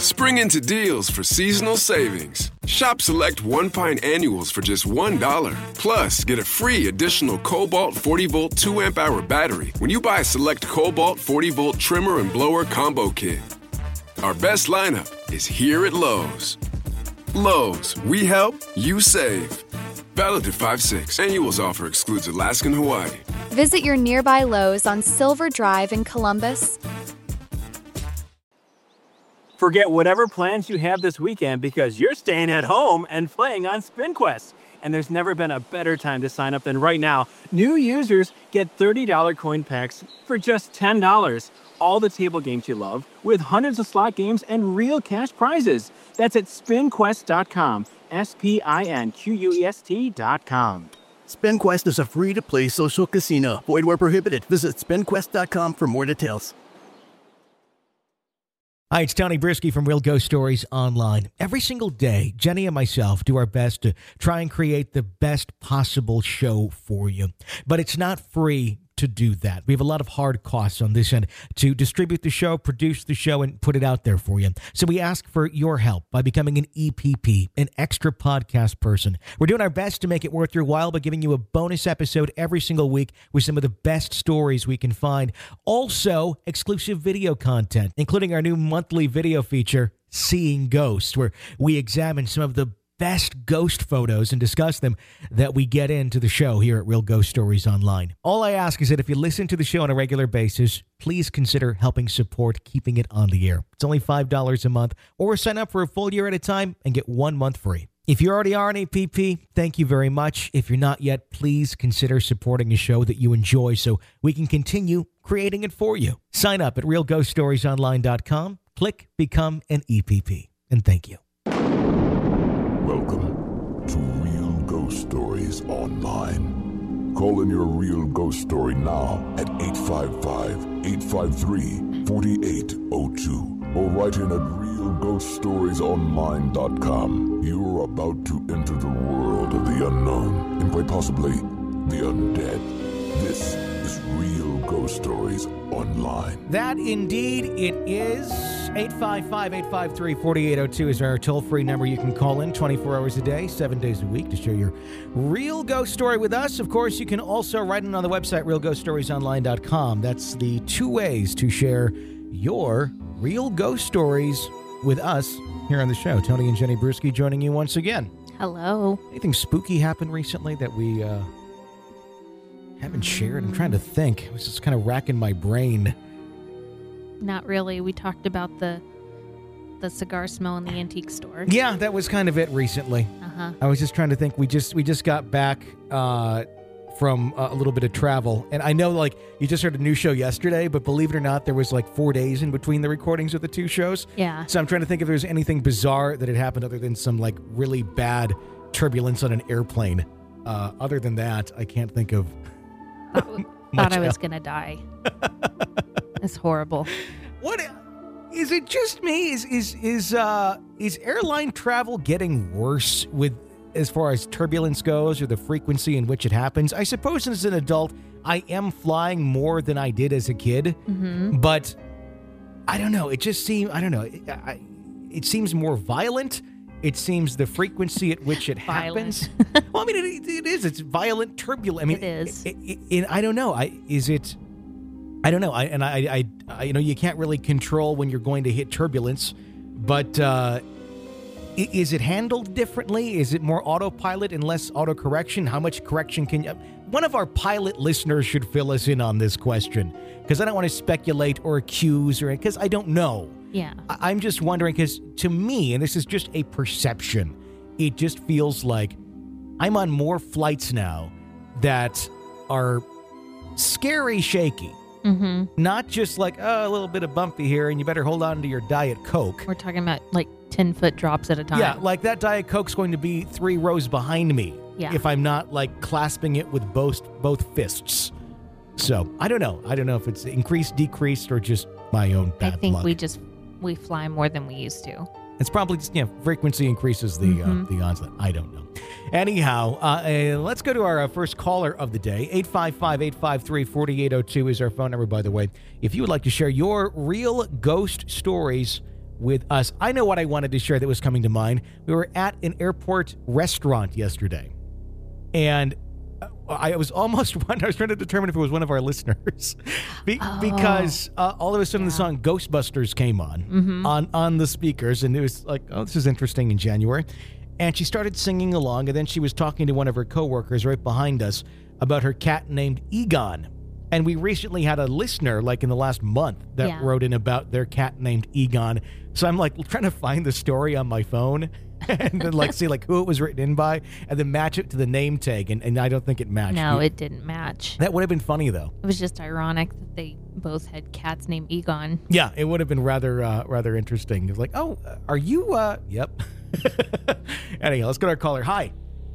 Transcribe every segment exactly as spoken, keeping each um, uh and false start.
Spring into deals for seasonal savings. Shop select one pint annuals for just one dollar. Plus, get a free additional Cobalt forty volt two amp hour battery when you buy a select Cobalt forty volt trimmer and blower combo kit. Our best lineup is here at Lowe's. Lowe's, we help, you save. Valid through five six. Annuals offer excludes Alaska and Hawaii. Visit your nearby Lowe's on Silver Drive in Columbus. Forget whatever plans you have this weekend because you're staying at home and playing on SpinQuest. And there's never been a better time to sign up than right now. New users get thirty dollars coin packs for just ten dollars. All the table games you love with hundreds of slot games and real cash prizes. That's at spin quest dot com. S P I N Q U E S T dot com. SpinQuest is a free-to-play social casino. Void where prohibited. Visit spin quest dot com for more details. Hi, it's Tony Brisky from Real Ghost Stories Online. Every single day, Jenny and myself do our best to try and create the best possible show for you. But it's not free to do that. We have a lot of hard costs on this end to distribute the show, produce the show, and put it out there for you. So we ask for your help by becoming an E P P, an extra podcast person. We're doing our best to make it worth your while by giving you a bonus episode every single week with some of the best stories we can find. Also, exclusive video content, including our new monthly video feature, Seeing Ghosts, where we examine some of the best ghost photos and discuss them that we get into the show here at Real Ghost Stories Online. All I ask is that if you listen to the show on a regular basis, please consider helping support keeping it on the air. It's only five dollars a month, or sign up for a full year at a time and get one month free. If you already are an A P P, thank you very much. If you're not yet, please consider supporting a show that you enjoy so we can continue creating it for you. Sign up at real ghost stories online dot com, click Become an E P P, and thank you. Welcome to Real Ghost Stories Online. Call in your real ghost story now at eight five five, eight five three, four eight zero two or write in at real ghost stories online dot com. You're about to enter the world of the unknown and quite possibly the undead. This is Real Ghost Stories Online. That indeed it is. eight five five, eight five three, four eight zero two is our toll-free number. You can call in twenty-four hours a day, seven days a week to share your real ghost story with us. Of course, you can also write in on the website, real ghost stories online dot com. That's the two ways to share your real ghost stories with us here on the show. Tony and Jenny Bruschi joining you once again. Hello. Anything spooky happened recently that we uh, haven't shared? I'm trying to think. I was just kind of racking my brain. Not really. We talked about the the cigar smell in the antique store. Yeah, that was kind of it recently. Uh-huh. I was just trying to think. We just we just got back uh, from a little bit of travel, and I know like you just heard a new show yesterday, but believe it or not, there was like four days in between the recordings of the two shows. Yeah. So I'm trying to think if there's anything bizarre that had happened other than some like really bad turbulence on an airplane. Uh, other than that, I can't think of. Thought, thought I was gonna die. It's horrible. What is it? Just me? Is is is uh is airline travel getting worse with as far as turbulence goes, or the frequency in which it happens? I suppose as an adult, I am flying more than I did as a kid, mm-hmm. but I don't know. It just seems I don't know. It, I, it seems more violent. It seems the frequency at which it happens. Well, I mean, it, it is. It's violent, turbulent. I mean, it is. It, it, it, I don't know. I is it. I don't know. I and I, I, I, you know, you can't really control when you're going to hit turbulence, but uh, is it handled differently? Is it more autopilot and less autocorrection? How much correction can you? One of our pilot listeners should fill us in on this question, because I don't want to speculate or accuse or because I don't know. Yeah. I, I'm just wondering, because to me, and this is just a perception, it just feels like I'm on more flights now that are scary shaky. Mm-hmm. Not just like, oh, a little bit of bumpy here and you better hold on to your Diet Coke. We're talking about like ten-foot drops at a time. Yeah, like that Diet Coke's going to be three rows behind me yeah. if I'm not like clasping it with both both fists. So, I don't know. I don't know if it's increased, decreased, or just my own bad luck. I think luck. we just, we fly more than we used to. It's probably just, you know, frequency increases the mm-hmm. uh, the onset. I don't know. Anyhow, uh, uh, let's go to our uh, first caller of the day. eight five five, eight five three, four eight zero two is our phone number, by the way. If you would like to share your real ghost stories with us. I know what I wanted to share that was coming to mind. We were at an airport restaurant yesterday, and I was almost I was trying to determine if it was one of our listeners, Be- oh, because uh, all of a sudden yeah. the song Ghostbusters came on mm-hmm. on on the speakers, and it was like, oh, this is interesting in January. And she started singing along, and then she was talking to one of her coworkers right behind us about her cat named Egon. And we recently had a listener, like in the last month, that yeah. wrote in about their cat named Egon. So I'm like trying to find the story on my phone and then like see like who it was written in by, and then match it to the name tag. And, and I don't think it matched. No, it didn't match. That would have been funny though. It was just ironic that they both had cats named Egon. Yeah, it would have been rather uh, rather interesting. It was like, oh, are you? Uh, yep. Anyhow, let's go to our caller. Hi.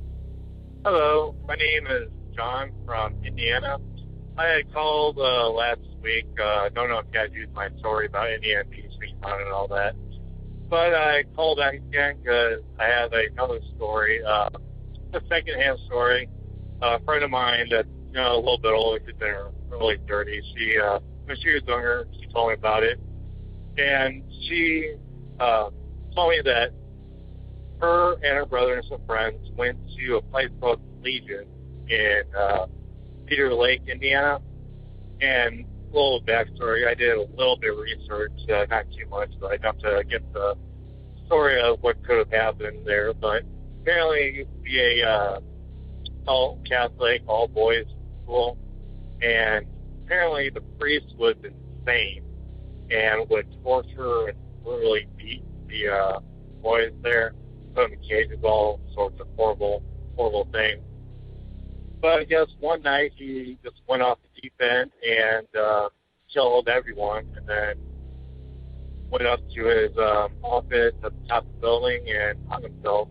Hello, my name is John from Indiana. I had called uh, last week. Uh, I don't know if you guys used my story about Indiana Beach being fun and all that, but I called back again because I have another story, uh, a secondhand story. Uh, a friend of mine that's you know a little bit older, she's been really dirty. She uh, when she was younger, she told me about it, and she uh, told me that her and her brother and some friends went to a place called Legion in uh, Cedar Lake, Indiana. And a little backstory, I did a little bit of research, uh, not too much, but enough to get the story of what could have happened there. But apparently it used to be a uh, all Catholic, all boys school, and apparently the priest was insane and would torture and brutally beat the uh, boys there. Put them in cages, all sorts of horrible, horrible things. But I guess one night he just went off the deep end and uh, killed everyone, and then went up to his um, office at the top of the building and hung himself.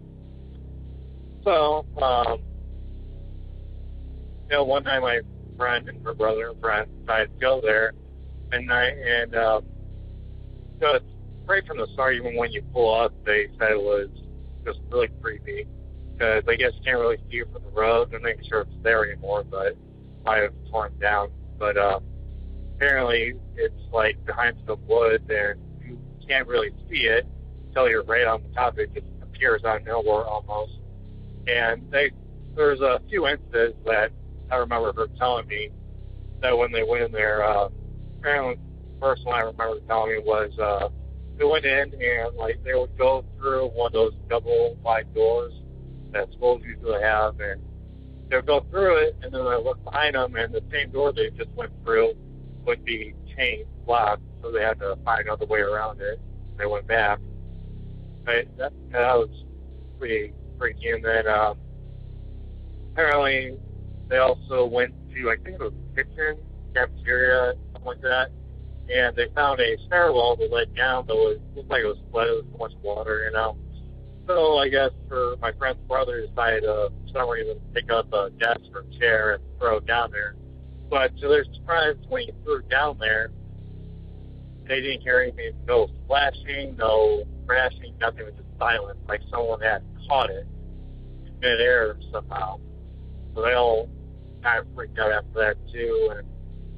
So, um, you know, one night my friend and her brother and friend decided to go there at night, and um, you know, it's right from the start, even when you pull up, they said it was just really creepy, because I guess you can't really see it from the road. I'm not sure if it's there anymore, but it might have torn down. But uh, apparently it's like behind some woods, and you can't really see it until you're right on the top. It just appears out of nowhere almost. And they, there's a few instances that I remember her telling me that when they went in there, uh, apparently the first one I remember telling me was uh, they went in and like they would go through one of those double wide doors that schools usually have, and they would go through it, and then they look behind them, and the same door they just went through would be chained, locked, so they had to find another way around it. They went back. But that, that was pretty freaky. And then um, apparently they also went to, I think it was kitchen, cafeteria, something like that, and they found a stairwell that led down, but it was, looked like it was flooded with so much water, you know. So I guess for my friend's brother decided uh, for some reason to pick up a desk or chair and throw it down there. But to their surprise, when he threw it down there, they didn't hear anything, no splashing, no crashing, nothing. It was just silent, like someone had caught it in midair somehow. So they all kind of freaked out after that too. And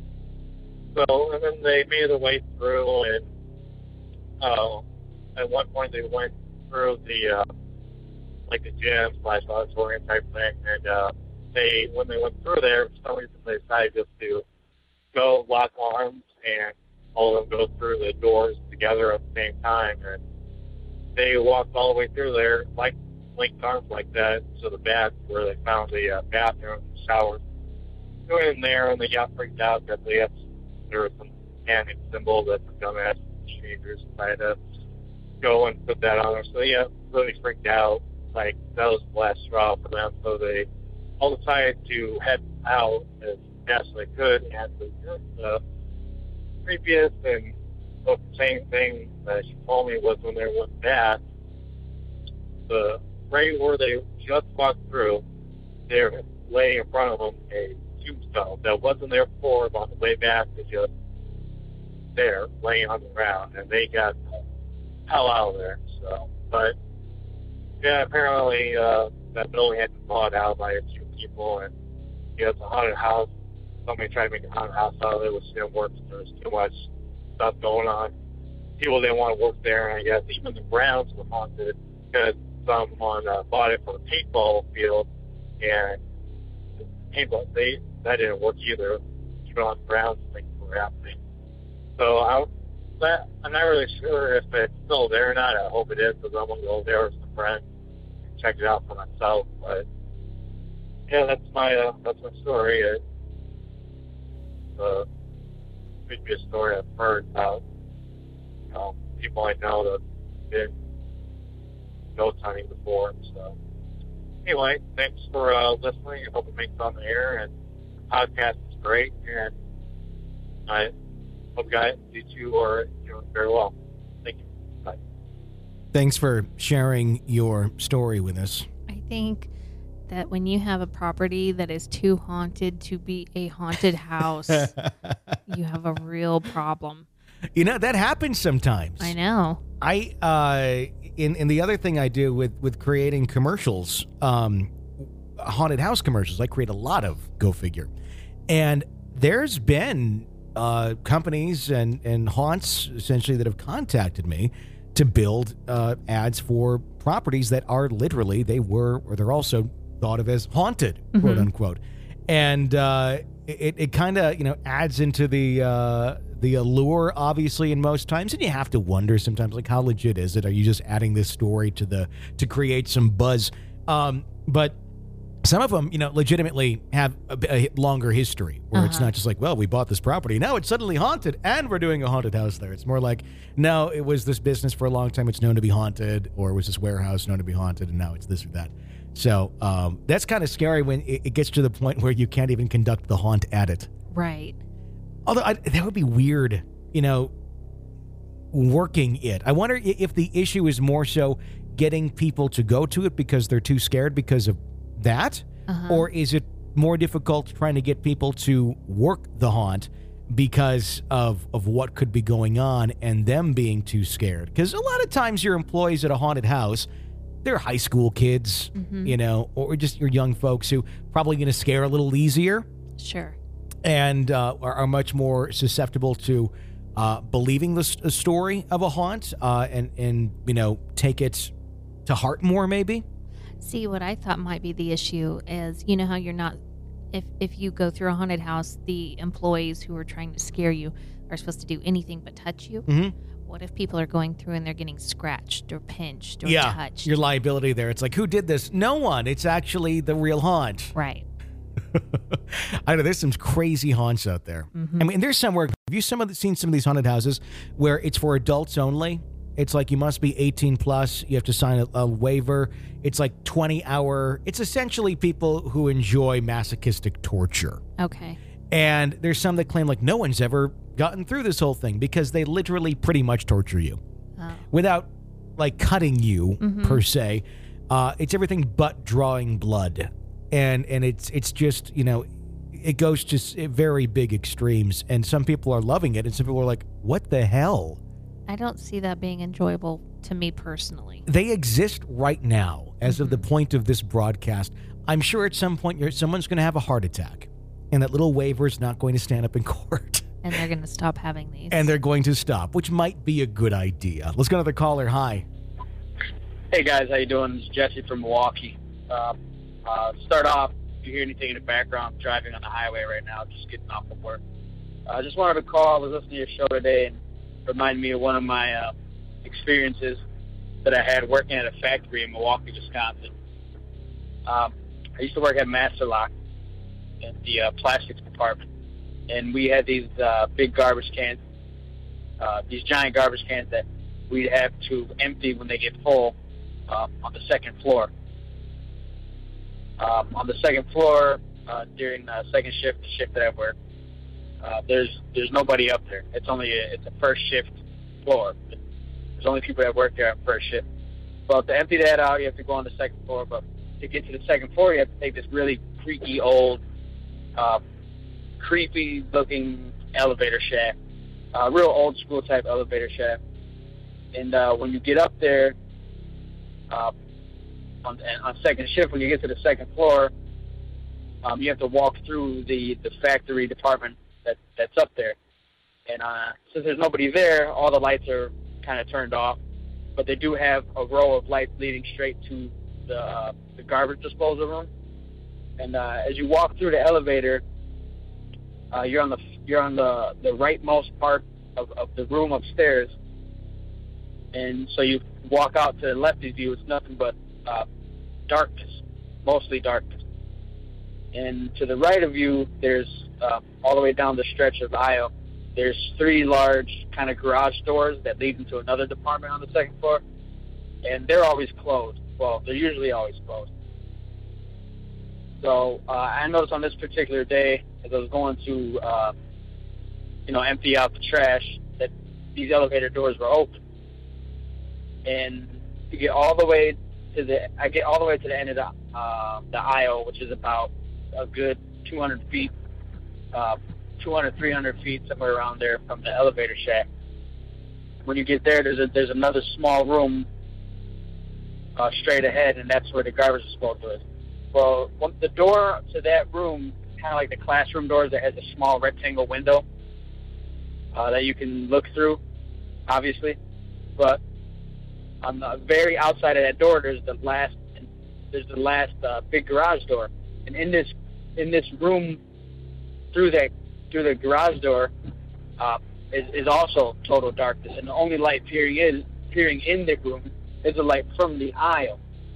so, and then they made their way through, and uh, at one point they went through the uh, like the gym slash auditorium type thing, and uh, they when they went through there, for some reason they decided just to go lock arms and all of them go through the doors together at the same time, and they walked all the way through there, like linked arms like that, to the back where they found the uh, bathroom, shower. They went in there and they got freaked out that they had there was some panic symbol that the dumbass teenagers decided to go and put that on there. So yeah, really freaked out. Like that was the last straw for them. So they all decided to head out as fast as they could. And the uh, creepiest and the same thing that she told me was when they went back, the right where they just walked through, there lay in front of them a tombstone that wasn't there before, but on the way back was just there, laying on the ground, and they got the hell out of there. So, but yeah, apparently uh, that building had been bought out by a few people, and yeah, it's a haunted house. Somebody tried to make a haunted house out of it, which didn't work. There was too much stuff going on people didn't want to work there, and I guess even the grounds were haunted because someone uh, bought it for a paintball field, and the paintball, they, that didn't work either. Even on the grounds, things were happening. So I, that, I'm not really sure if it's still there or not. I hope it is, because I want to go there with some friends and check it out for myself. But yeah, that's my uh, that's my story. It, uh, could be a story I've heard about. You know, people I know that have been ghost hunting before. So anyway, thanks for uh, listening. I hope it makes it on the air, and the podcast is great. And I hope guys, you two are doing very well. Thank you. Bye. Thanks for sharing your story with us. I think that when you have a property that is too haunted to be a haunted house, you have a real problem. You know, that happens sometimes. I know. I uh, in in the other thing I do with with creating commercials, um, haunted house commercials. I create a lot of. Go figure. And there's been uh, companies and and haunts essentially that have contacted me to build uh, ads for properties that are literally they were or they're also thought of as haunted, mm-hmm. quote unquote. And uh, it it kind of you know adds into the. Uh, The allure, obviously, in most times, and you have to wonder sometimes, like, how legit is it? Are you just adding this story to the to create some buzz? Um, but some of them, you know, legitimately have a, a longer history, where uh-huh. it's not just like, well, we bought this property, now it's suddenly haunted, and we're doing a haunted house there. It's more like, no, it was this business for a long time, it's known to be haunted, or it was this warehouse known to be haunted, and now it's this or that. So um, that's kind of scary when it, it gets to the point where you can't even conduct the haunt at it. Right. Although I, that would be weird, you know, working it. I wonder if the issue is more so getting people to go to it because they're too scared because of that, uh-huh. or is it more difficult trying to get people to work the haunt because of of what could be going on and them being too scared? Because a lot of times your employees at a haunted house, they're high school kids, mm-hmm. you know, or just your young folks who probably going to scare a little easier. Sure. And uh, are, are much more susceptible to uh, believing the st- story of a haunt uh, and, and, you know, take it to heart more, maybe? See, what I thought might be the issue is, you know how you're not, if, if you go through a haunted house, the employees who are trying to scare you are supposed to do anything but touch you? Mm-hmm. What if people are going through and they're getting scratched or pinched or yeah, touched? Your liability there. It's like, who did this? No one. It's actually the real haunt. Right. I know there's some crazy haunts out there. Mm-hmm. I mean, there's somewhere. Have you some of the, seen some of these haunted houses where it's for adults only? It's like you must be eighteen plus. You have to sign a, a waiver. It's like twenty hour. It's essentially people who enjoy masochistic torture. Okay. And there's some that claim like no one's ever gotten through this whole thing because they literally pretty much torture you oh. without like cutting you mm-hmm. per se. Uh, it's everything but drawing blood. And and it's it's just, you know, it goes to very big extremes. And some people are loving it. And some people are like, what the hell? I don't see that being enjoyable to me personally. They exist right now as mm-hmm. of the point of this broadcast. I'm sure at some point you're, someone's going to have a heart attack. And that little waiver is not going to stand up in court. And they're going to stop having these. And they're going to stop, which might be a good idea. Let's go to another caller. Hi. Hey, guys. How you doing? This is Jesse from Milwaukee. Uh, Uh, start off, if you hear anything in the background, I'm driving on the highway right now, just getting off of work. I uh, just wanted to call. I was listening to your show today and remind me of one of my uh, experiences that I had working at a factory in Milwaukee, Wisconsin. Um, I used to work at Master Lock in the uh, plastics department, and we had these uh, big garbage cans, uh, these giant garbage cans that we'd have to empty when they get full uh, on the second floor. Um, on the second floor, uh, during the second shift, the shift that I work, uh, there's there's nobody up there. It's only a, it's a first shift floor. There's only people that work there on first shift. Well, to empty that out, you have to go on the second floor. But to get to the second floor, you have to take this really creaky, old, uh, creepy-looking elevator shaft, uh, real old-school type elevator shaft. And uh, when you get up there, uh, On, on second shift, when you get to the second floor, um, you have to walk through the, the factory department that that's up there. And uh, since there's nobody there, all the lights are kind of turned off, but they do have a row of lights leading straight to the uh, the garbage disposal room. And uh, as you walk through the elevator, uh, you're on the you're on the, the rightmost part of, of the room upstairs. And so you walk out to the left of you, it's nothing but uh, darkness, mostly darkness. And to the right of you, there's uh, all the way down the stretch of the aisle, there's three large kind of garage doors that lead into another department on the second floor, and they're always closed. Well, they're usually always closed. So uh, I noticed on this particular day, as I was going to, uh, you know, empty out the trash, that these elevator doors were open. And you get all the way to the, I get all the way to the end of the, uh, the aisle, which is about a good two hundred feet, uh, two hundred, three hundred feet, somewhere around there from the elevator shaft. When you get there, there's a, there's another small room uh, straight ahead, and that's where the garbage disposal is. Well, when the door to that room, kind of like the classroom doors, that has a small rectangle window uh, that you can look through, obviously. But on the very outside of that door, there's the last, there's the last uh, big garage door, and in this, in this room, through that, through the garage door, uh, is, is also total darkness, and the only light peering in, peering in the room is a light from the aisle.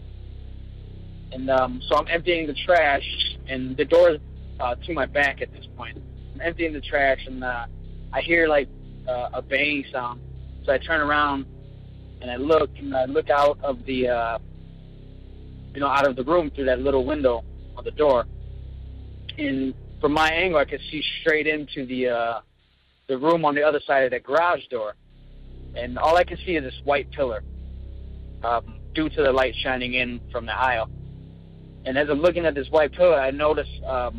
And um, so I'm emptying the trash, and the door's uh, to my back at this point. I'm emptying the trash, and uh, I hear like uh, a banging sound. So I turn around and I look, and I look out of the, uh, you know, out of the room through that little window on the door. And from my angle, I could see straight into the uh, the room on the other side of that garage door. And all I can see is this white pillar, um, due to the light shining in from the aisle. And as I'm looking at this white pillar, I notice um,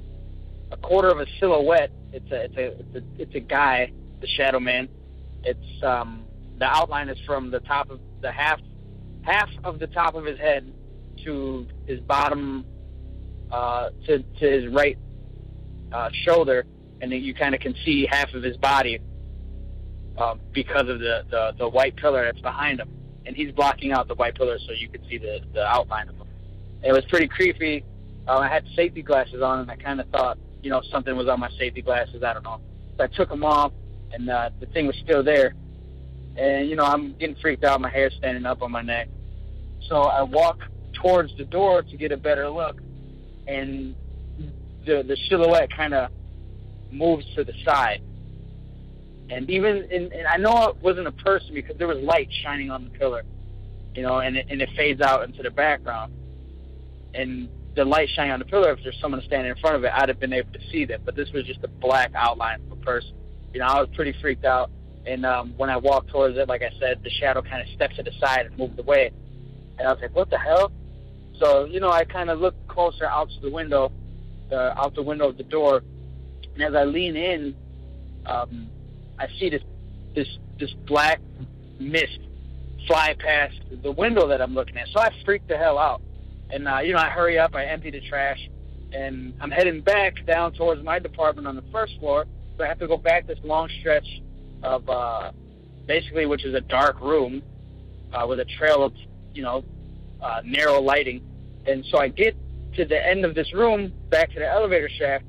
a quarter of a silhouette. It's a it's a it's a, it's a guy, the Shadow Man. It's um, the outline is from the top of the half half of the top of his head to his bottom uh, to to his right uh, shoulder, and then you kind of can see half of his body uh, because of the, the the white pillar that's behind him, and he's blocking out the white pillar so you can see the the outline of him. It was pretty creepy. Uh, I had safety glasses on, and I kind of thought, you know, something was on my safety glasses. I don't know. So I took them off, and uh, the thing was still there. And, you know, I'm getting freaked out. My hair's standing up on my neck. So I walk towards the door to get a better look, and the the silhouette kind of moves to the side. And even, in, and I know it wasn't a person because there was light shining on the pillar, you know, and it, and it fades out into the background. And the light shining on the pillar, if there's someone standing in front of it, I'd have been able to see that. But this was just a black outline of a person. You know, I was pretty freaked out. And um, when I walked towards it, like I said, the shadow kind of stepped to the side and moved away. And I was like, what the hell? So, you know, I kind of looked closer out to the window, uh, out the window of the door. And as I lean in, um, I see this, this, this black mist fly past the window that I'm looking at. So I freaked the hell out. And, uh, you know, I hurry up, I empty the trash, and I'm heading back down towards my department on the first floor. So I have to go back this long stretch of uh, basically, which is a dark room uh, with a trail of, you know, uh, narrow lighting. And so I get to the end of this room, back to the elevator shaft,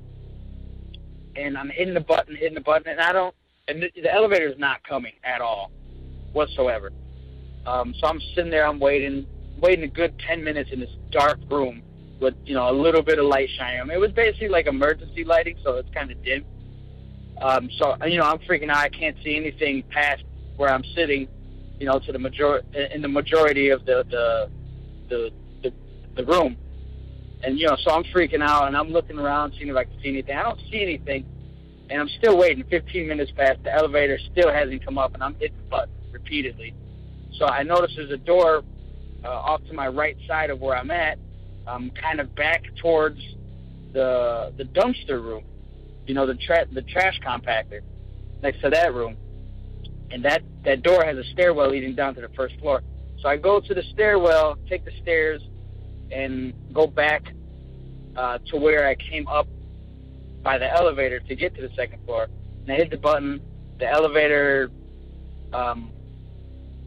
and I'm hitting the button, hitting the button, and I don't, and the, the elevator is not coming at all, whatsoever. Um, so I'm sitting there, I'm waiting, waiting a good ten minutes in this dark room with, you know, a little bit of light shining. I mean, it was basically like emergency lighting, so it's kind of dim. Um, so, you know, I'm freaking out. I can't see anything past where I'm sitting, you know, to the major in the majority of the the, the the the room. And, you know, so I'm freaking out, and I'm looking around, seeing if I can see anything. I don't see anything, and I'm still waiting. fifteen minutes past, the elevator still hasn't come up, and I'm hitting the button repeatedly. So I notice there's a door uh, off to my right side of where I'm at, um, kind of back towards the the dumpster room. You know, the tra- the trash compactor next to that room. And that, that door has a stairwell leading down to the first floor. So I go to the stairwell, take the stairs, and go back uh, to where I came up by the elevator to get to the second floor. And I hit the button. The elevator um,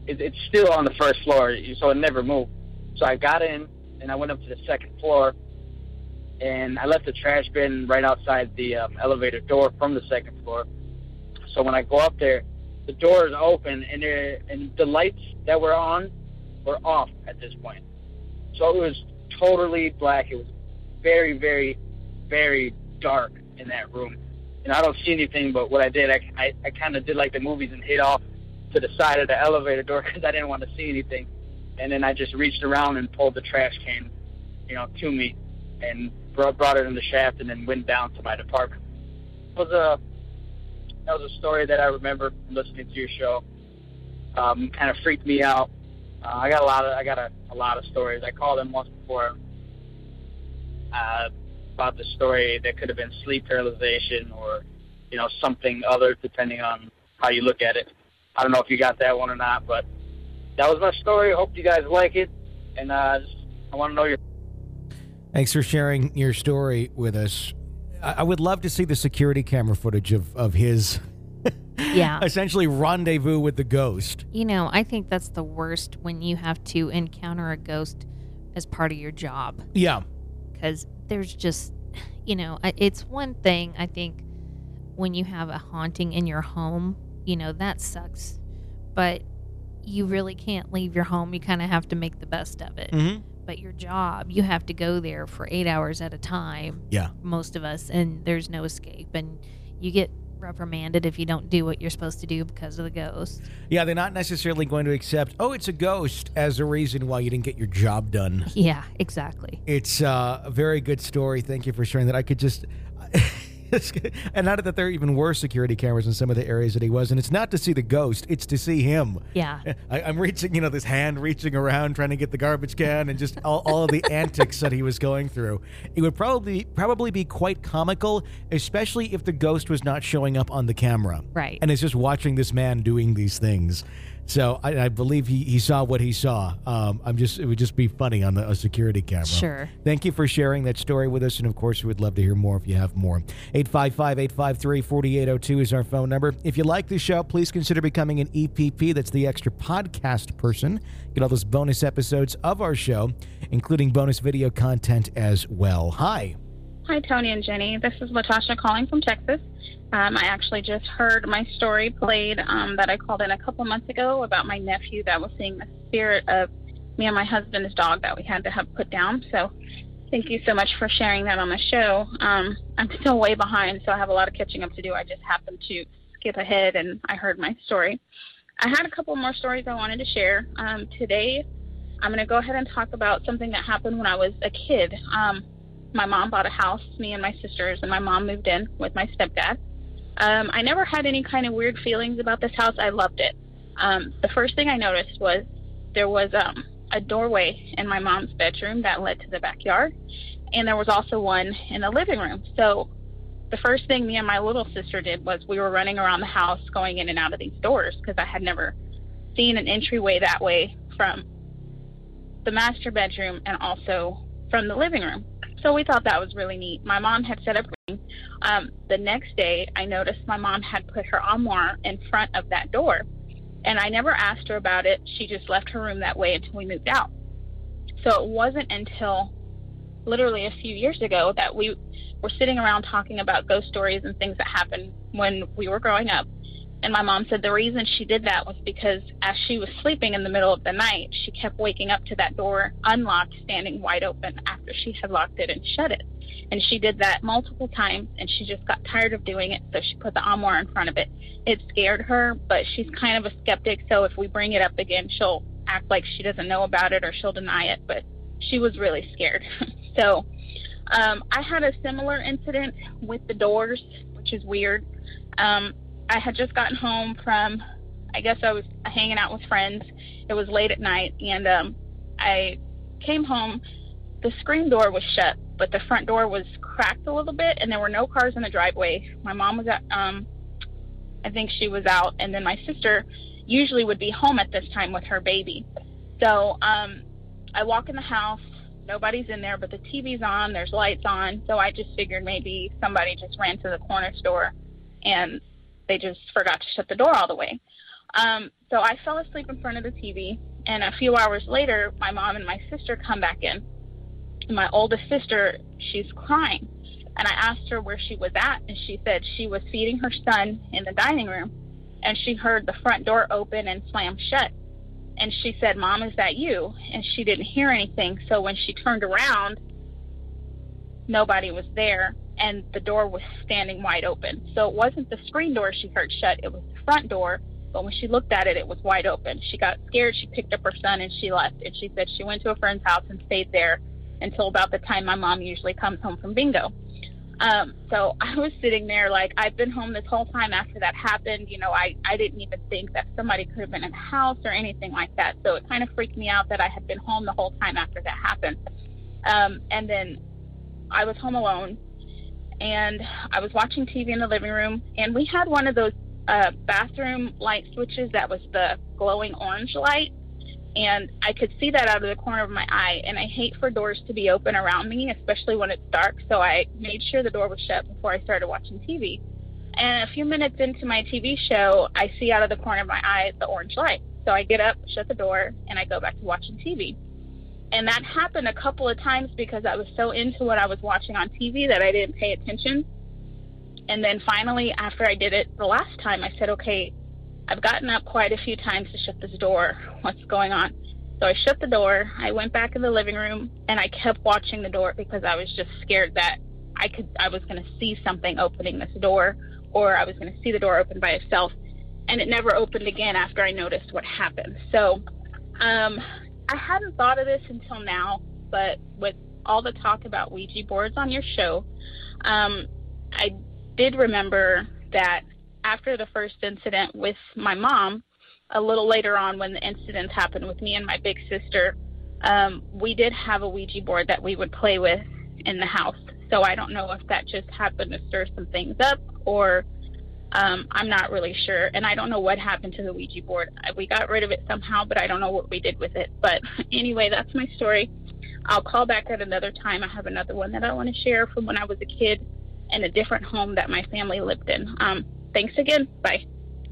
it, it's still on the first floor, so it never moved. So I got in, and I went up to the second floor, and I left the trash bin right outside the um, elevator door from the second floor. So when I go up there, the door is open, and, there, and the lights that were on were off at this point. So it was totally black. It was very, very, very dark in that room. And I don't see anything, but what I did, I, I, I kind of did like the movies and hid off to the side of the elevator door because I didn't want to see anything. And then I just reached around and pulled the trash can, you know, to me and brought, brought it in the shaft and then went down to my department. It was a, that was a story that I remember listening to your show. Um, kind of freaked me out. Uh, I got a lot of I got a, a lot of stories. I called him once before uh, about the story that could have been sleep paralyzation or, you know, something other, depending on how you look at it. I don't know if you got that one or not, but that was my story. Hope you guys like it, and uh, just, I want to know your. Thanks for sharing your story with us. I, I would love to see the security camera footage of of his. Yeah. Essentially rendezvous with the ghost. You know, I think that's the worst when you have to encounter a ghost as part of your job. Yeah. Because there's just, you know, it's one thing, I think, when you have a haunting in your home, you know, that sucks. But you really can't leave your home. You kind of have to make the best of it. Mm-hmm. But your job, you have to go there for eight hours at a time. Yeah. Most of us, and there's no escape. And you get reprimanded if you don't do what you're supposed to do because of the ghost. Yeah, they're not necessarily going to accept, oh, it's a ghost, as a reason why you didn't get your job done. Yeah, exactly. It's uh, a very good story. Thank you for sharing that. I could just... and not that there even were security cameras in some of the areas that he was. And it's not to see the ghost. It's to see him. Yeah. I, I'm reaching, you know, this hand reaching around trying to get the garbage can and just all, all of the antics that he was going through. It would probably probably be quite comical, especially if the ghost was not showing up on the camera. Right. And it's just watching this man doing these things. So I, I believe he, he saw what he saw. Um, I'm just it would just be funny on the a security camera. Sure. Thank you for sharing that story with us, and of course, we would love to hear more if you have more. eight five five, eight five three, four eight zero two is our phone number. If you like the show, please consider becoming an E P P. That's the extra podcast person. Get all those bonus episodes of our show, including bonus video content as well. Hi. Hi, Tony and Jenny. This is Latasha calling from Texas. Um, I actually just heard my story played um, that I called in a couple months ago about my nephew that was seeing the spirit of me and my husband's dog that we had to have put down. So thank you so much for sharing that on the show. Um, I'm still way behind, so I have a lot of catching up to do. I just happened to skip ahead, and I heard my story. I had a couple more stories I wanted to share. Um, today, I'm going to go ahead and talk about something that happened when I was a kid. Um, my mom bought a house, me and my sisters, and my mom moved in with my stepdad. Um, I never had any kind of weird feelings about this house. I loved it. Um, the first thing I noticed was there was um, a doorway in my mom's bedroom that led to the backyard, and there was also one in the living room. So the first thing me and my little sister did was we were running around the house going in and out of these doors because I had never seen an entryway that way from the master bedroom and also from the living room. So we thought that was really neat. My mom had set up um, the next day, I noticed my mom had put her armoire in front of that door, and I never asked her about it. She just left her room that way until we moved out. So it wasn't until literally a few years ago that we were sitting around talking about ghost stories and things that happened when we were growing up. And my mom said the reason she did that was because as she was sleeping in the middle of the night, she kept waking up to that door unlocked, standing wide open after she had locked it and shut it. And she did that multiple times, and she just got tired of doing it, so she put the armoire in front of it. It scared her, but she's kind of a skeptic, so if we bring it up again, she'll act like she doesn't know about it or she'll deny it, but she was really scared. So um, I had a similar incident with the doors, which is weird. Um, I had just gotten home from, I guess I was hanging out with friends. It was late at night, and um, I came home. The screen door was shut, but the front door was cracked a little bit, and there were no cars in the driveway. My mom was at, um, I think she was out, and then my sister usually would be home at this time with her baby. So um, I walk in the house. Nobody's in there, but the T V's on. There's lights on. So I just figured maybe somebody just ran to the corner store, and they just forgot to shut the door all the way. Um, so I fell asleep in front of the T V, and a few hours later, my mom and my sister come back in. And my oldest sister, she's crying. And I asked her where she was at, and she said she was feeding her son in the dining room, and she heard the front door open and slam shut. And she said, "Mom, is that you?" And she didn't hear anything. So when she turned around, nobody was there, and the door was standing wide open. So it wasn't the screen door she heard shut, it was the front door. But when she looked at it, it was wide open. She got scared, she picked up her son, and she left. And she said she went to a friend's house and stayed there until about the time my mom usually comes home from bingo. Um, so I was sitting there like, I've been home this whole time after that happened. You know, I, I didn't even think that somebody could have been in the house or anything like that. So it kind of freaked me out that I had been home the whole time after that happened. Um, and then I was home alone, and I was watching T V in the living room, and we had one of those uh, bathroom light switches that was the glowing orange light. And I could see that out of the corner of my eye, and I hate for doors to be open around me, especially when it's dark, so I made sure the door was shut before I started watching T V. And a few minutes into my T V show, I see out of the corner of my eye the orange light. So I get up, shut the door, and I go back to watching T V. And that happened a couple of times because I was so into what I was watching on T V that I didn't pay attention. And then finally, after I did it the last time, I said, okay, I've gotten up quite a few times to shut this door. What's going on? So I shut the door. I went back in the living room, and I kept watching the door because I was just scared that I could, I was going to see something opening this door, or I was going to see the door open by itself. And it never opened again after I noticed what happened. So um, I hadn't thought of this until now, but with all the talk about Ouija boards on your show, um, I did remember that after the first incident with my mom, a little later on when the incidents happened with me and my big sister, um, we did have a Ouija board that we would play with in the house. So I don't know if that just happened to stir some things up, or um, I'm not really sure. And I don't know what happened to the Ouija board. We got rid of it somehow, but I don't know what we did with it. But anyway, that's my story. I'll call back at another time. I have another one that I want to share from when I was a kid in a different home that my family lived in. Um, Thanks again. Bye.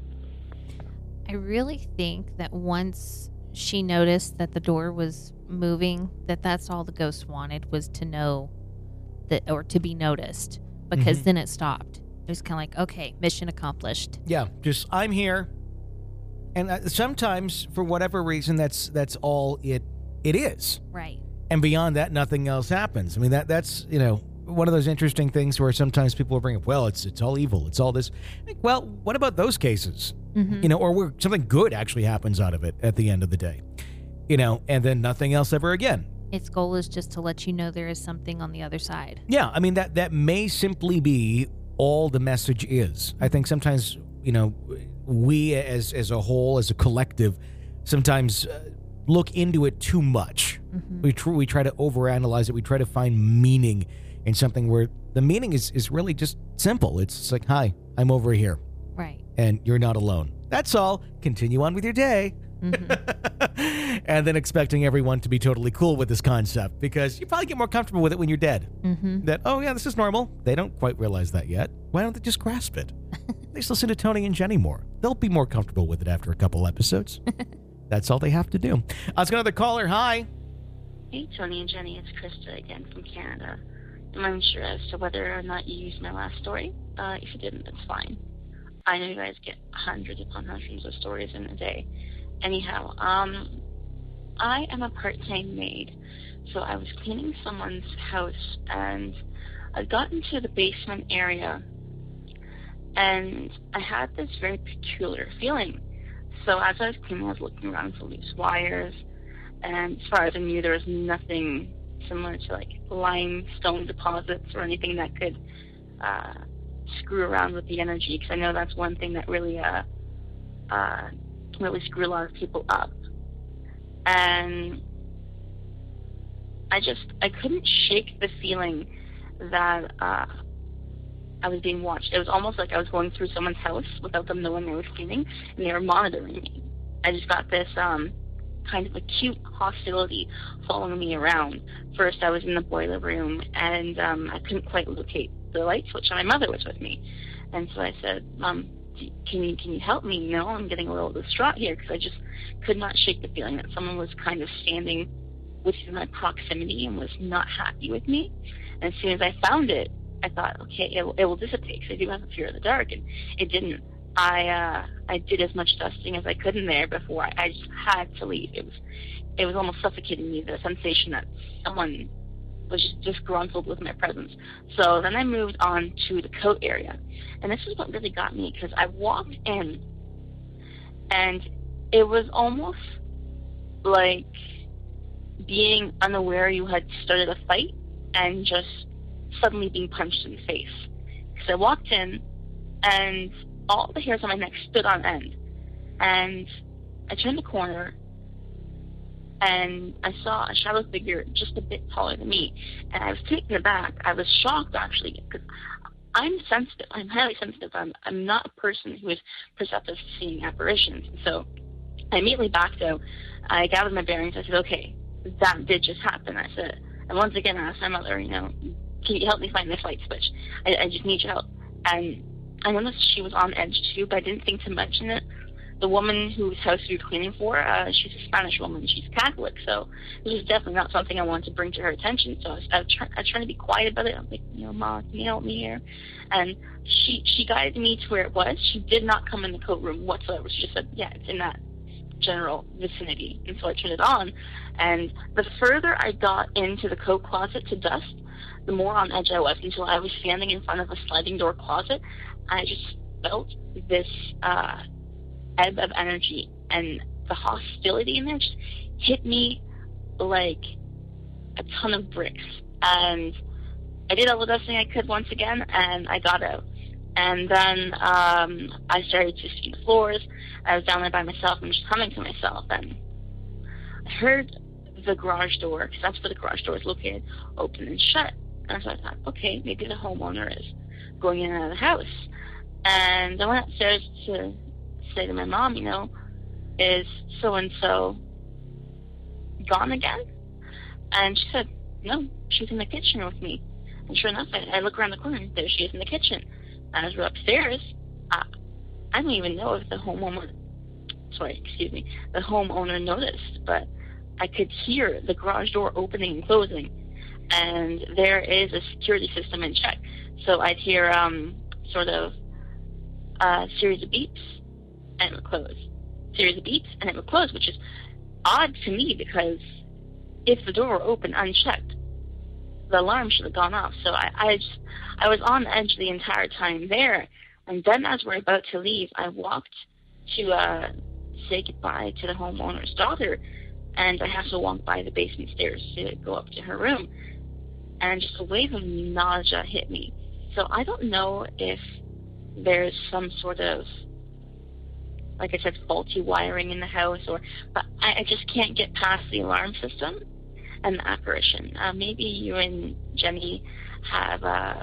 I really think that once she noticed that the door was moving, that that's all the ghost wanted, was to know that, or to be noticed, because mm-hmm. then it stopped. It was kind of like, okay, mission accomplished. Yeah, just I'm here. And uh, sometimes, for whatever reason, that's that's all it it is. Right. And beyond that, nothing else happens. I mean, that that's, you know, one of those interesting things where sometimes people will bring up, well, it's it's all evil, it's all this. Like, well, what about those cases? Mm-hmm. You know, or where something good actually happens out of it at the end of the day, you know, and then nothing else ever again. Its goal is just to let you know there is something on the other side. Yeah, I mean, that that may simply be all the message is. I think sometimes, you know, we as as a whole, as a collective, sometimes uh, look into it too much. Mm-hmm. We tr- we try to overanalyze it. We try to find meaning in something where the meaning is, is really just simple. It's like, hi, I'm over here. Right. And you're not alone. That's all. Continue on with your day. Mm-hmm. And then expecting everyone to be totally cool with this concept, because you probably get more comfortable with it when you're dead. Mm-hmm. That, oh yeah, this is normal. They don't quite realize that yet. Why don't they just grasp it? They just listen to Tony and Jenny more. They'll be more comfortable with it after a couple episodes. That's all they have to do. Let's go to the caller. Hi. Hey, Tony and Jenny. It's Krista again from Canada. I'm unsure as to whether or not you used my last story. Uh, if you didn't, that's fine. I know you guys get hundreds upon hundreds of stories in a day. Anyhow, um, I am a part-time maid, so I was cleaning someone's house, and I got into the basement area, and I had this very peculiar feeling. So as I was cleaning, I was looking around for loose wires, and as far as I knew, there was nothing similar to like limestone deposits or anything that could uh, screw around with the energy, because I know that's one thing that really uh, uh, can really screw a lot of people up. And I just, I couldn't shake the feeling that uh, I was being watched. It was almost like I was going through someone's house without them knowing I was cleaning, and they were monitoring me. I just got this um, kind of acute hostility following me around. First, I was in the boiler room, and um, I couldn't quite locate the light switch, and my mother was with me. And so I said, Mom, can you can you help me? You know, I'm getting a little distraught here because I just could not shake the feeling that someone was kind of standing within my proximity and was not happy with me. And as soon as I found it, I thought, okay, it will, it will dissipate because I do have a fear of the dark, and it didn't. I uh, I did as much dusting as I could in there before I, I just had to leave. It was it was almost suffocating me, the sensation that someone was just disgruntled with my presence. So then I moved on to the coat area. And this is what really got me, because I walked in, and it was almost like being unaware you had started a fight and just suddenly being punched in the face. Because I walked in, and all the hairs on my neck stood on end. And I turned the corner, and I saw a shadow figure just a bit taller than me. And I was taken aback. I was shocked, actually, because I'm sensitive. I'm highly sensitive. I'm, I'm not a person who is perceptive to seeing apparitions. So I immediately backed out. I gathered my bearings. I said, okay, that did just happen. I said, and once again, I asked my mother, you know, can you help me find this light switch? I, I just need your help. And I noticed she was on edge, too, but I didn't think to mention it. The woman whose house we were cleaning for, uh, she's a Spanish woman. She's Catholic, so this was definitely not something I wanted to bring to her attention. So I was, I was, try, I was trying to be quiet about it. I was like, you know, Ma, can you help me here? And she she guided me to where it was. She did not come in the coat room whatsoever. She just said, yeah, it's in that general vicinity. And so I turned it on. And the further I got into the coat closet to dust, the more on edge I was, until I was standing in front of a sliding door closet. I just felt this uh, ebb of energy, and the hostility in there just hit me like a ton of bricks. And I did all the dusting I could once again, and I got out. And then um, I started to see the floors. I was down there by myself and just humming to myself. And I heard the garage door, because that's where the garage door is located, open and shut. And so I thought, okay, maybe the homeowner is going in and out of the house. And I went upstairs to say to my mom, you know, is so-and-so gone again? And she said, no, she's in the kitchen with me. And sure enough, I, I look around the corner, and there she is in the kitchen. As we're upstairs, I, I don't even know if the homeowner, sorry, excuse me, the homeowner noticed, but I could hear the garage door opening and closing. And there is a security system in check. So I'd hear um, sort of a series of beeps, and it would close. Series of beeps, and it would close, which is odd to me, because if the door were open unchecked, the alarm should have gone off. So I, I just, I was on edge the entire time there. And then as we're about to leave, I walked to uh, say goodbye to the homeowner's daughter, and I have to walk by the basement stairs to go up to her room. And just a wave of nausea hit me. So I don't know if there's some sort of, like I said, faulty wiring in the house, or, but I, I just can't get past the alarm system and the apparition. Uh, maybe you and Jenny have uh,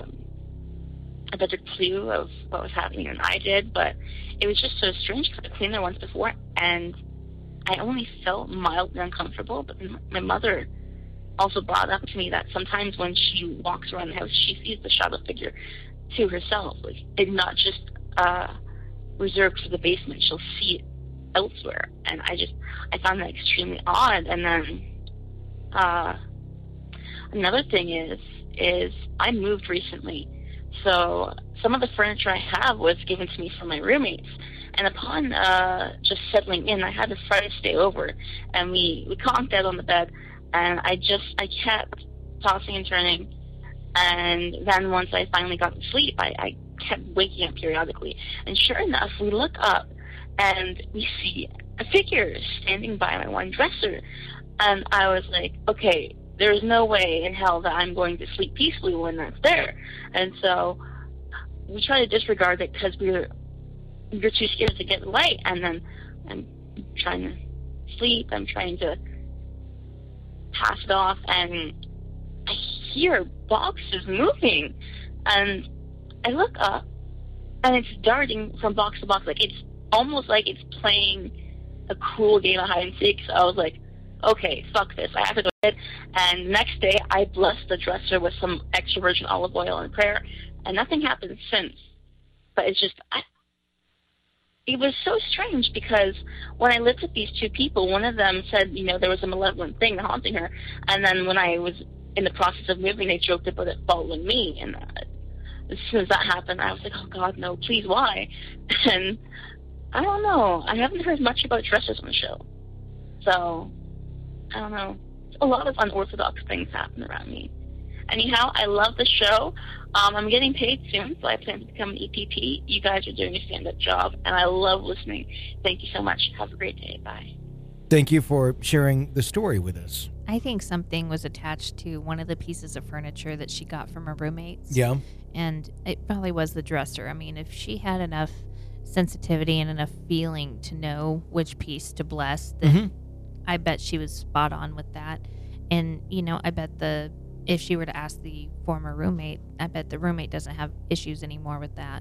a better clue of what was happening than I did, but it was just so strange, because I cleaned there once before, and I only felt mildly uncomfortable. But my mother also brought up to me that sometimes when she walks around the house, she sees the shadow figure to herself. Like, it's not just uh, reserved for the basement. She'll see it elsewhere. And I just, I found that extremely odd. And then uh, another thing is, is I moved recently. So some of the furniture I have was given to me from my roommates. And upon uh, just settling in, I had a friend stay over, and we, we conked out on the bed. And I just, I kept tossing and turning. And then once I finally got to sleep, I, I kept waking up periodically. And sure enough, we look up, and we see a figure standing by my one dresser. And I was like, okay, there's no way in hell that I'm going to sleep peacefully when that's there. And so we try to disregard it because we were, we were too scared to get the light. And then I'm trying to sleep. I'm trying to pass it off, and I hear boxes moving, and I look up, and it's darting from box to box. Like, it's almost like it's playing a cruel game of hide and seek. So I was like, okay, fuck this, I have to go to bed. And next day, I blessed the dresser with some extra virgin olive oil and prayer, and nothing happened since. But it's just, I, it was so strange because when I lived with these two people, one of them said, you know, there was a malevolent thing haunting her. And then when I was in the process of moving, they joked about it following me. And uh, as soon as that happened, I was like, oh, God, no, please, why? And I don't know. I haven't heard much about dresses on the show. So, I don't know. A lot of unorthodox things happen around me. Anyhow, I love the show. Um, I'm getting paid soon, so I plan to become an E P P. You guys are doing a stand-up job, and I love listening. Thank you so much. Have a great day. Bye. Thank you for sharing the story with us. I think something was attached to one of the pieces of furniture that she got from her roommates. Yeah. And it probably was the dresser. I mean, if she had enough sensitivity and enough feeling to know which piece to bless, then Mm-hmm. I bet she was spot on with that. And, you know, I bet the if she were to ask the former roommate, I bet the roommate doesn't have issues anymore with that.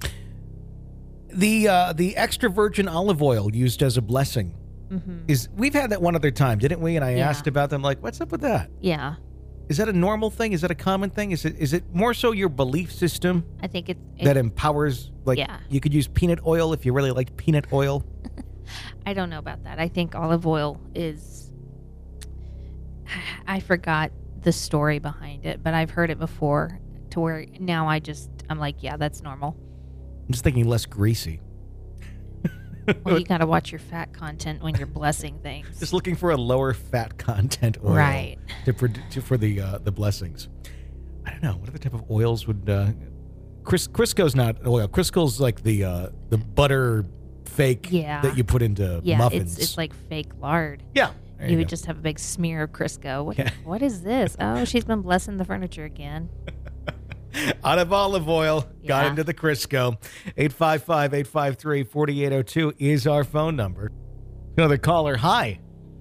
The uh, the extra virgin olive oil used as a blessing Mm-hmm. is we've had that one other time, didn't we? And I Yeah. asked about them, like, what's up with that? Yeah. Is that a normal thing? Is that a common thing? Is it is it more so your belief system I think it's it, that empowers, like, Yeah. you could use peanut oil if you really like peanut oil? I don't know about that. I think olive oil is. I forgot the story behind it, but I've heard it before to where now I just, I'm like, yeah, that's normal. I'm just thinking less greasy. Well, you got to watch your fat content when you're blessing things. Just looking for a lower fat content oil Right. to, produ- to for the uh, the blessings. I don't know what other type of oils would. Uh, Cris- Crisco's not oil. Crisco's like the uh, the butter fake Yeah. that you put into Yeah, muffins. it's it's like fake lard. Yeah, there You, you would go. just have a big smear of Crisco. What, Yeah. what is this? Oh, she's been blessing the furniture again. Out of olive oil, got Yeah. into the Crisco. eight five five, eight five three, four eight zero two is our phone number. Another caller. Hi.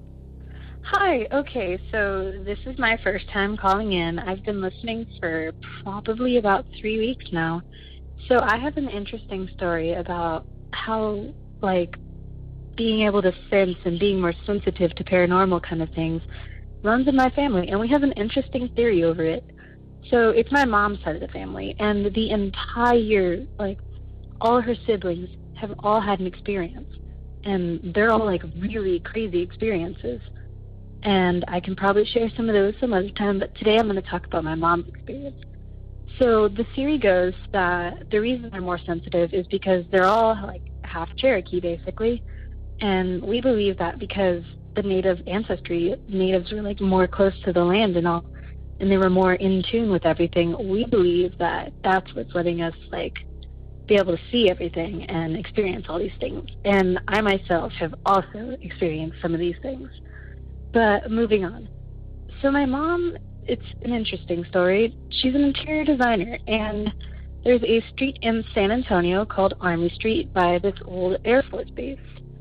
Hi, okay, so this is my first time calling in. I've been listening for probably about three weeks now. So I have an interesting story about how, like, being able to sense and being more sensitive to paranormal kind of things runs in my family, and we have an interesting theory over it. So it's my mom's side of the family, and the entire, like, all her siblings have all had an experience, and they're all, like, really crazy experiences. And I can probably share some of those some other time, but today I'm going to talk about my mom's experience. So the theory goes that the reason they're more sensitive is because they're all, like, half Cherokee, basically. And we believe that because the native ancestry, natives were, like, more close to the land and all, and they were more in tune with everything. We believe that that's what's letting us, like, be able to see everything and experience all these things. And I myself have also experienced some of these things. But moving on. So my mom, it's an interesting story. She's an interior designer, and there's a street in San Antonio called Army Street by this old Air Force base.